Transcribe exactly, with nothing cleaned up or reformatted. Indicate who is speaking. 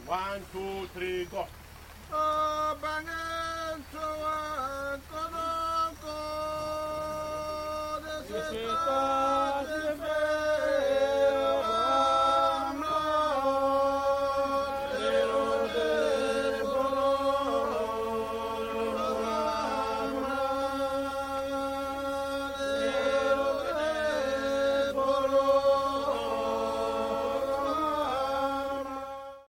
Speaker 1: One, two, three, go.
Speaker 2: 어 방은 좋아 꺼놓고
Speaker 1: Yes, yes,